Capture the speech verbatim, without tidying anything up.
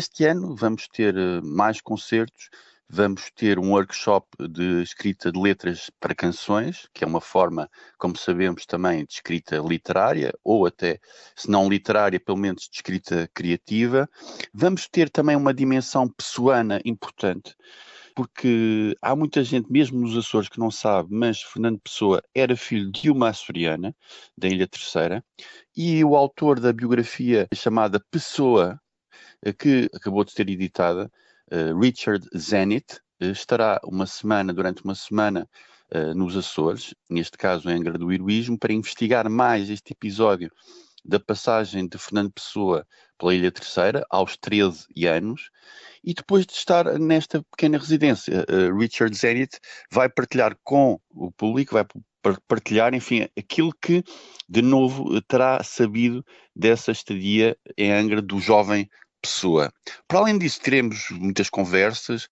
Este ano vamos ter eh, mais concertos, vamos ter um workshop de escrita de letras para canções, que é uma forma, como sabemos, também de escrita literária, ou até, se não literária, pelo menos de escrita criativa. Vamos ter também uma dimensão pessoana importante, porque há muita gente, mesmo nos Açores, que não sabe, mas Fernando Pessoa era filho de uma açoriana, da Ilha Terceira, e o autor da biografia chamada Pessoa, eh, que acabou de ser editada, eh, Richard Zenit, eh, estará uma semana, durante uma semana, eh, nos Açores, neste caso em Angra do Heroísmo, para investigar mais este episódio da passagem de Fernando Pessoa pela Ilha Terceira, aos treze anos, e depois de estar nesta pequena residência, eh, Richard Zenit vai partilhar com o público, vai par- partilhar, enfim, aquilo que de novo eh, terá sabido dessa estadia em Angra do jovem Pessoa. Para além disso, teremos muitas conversas,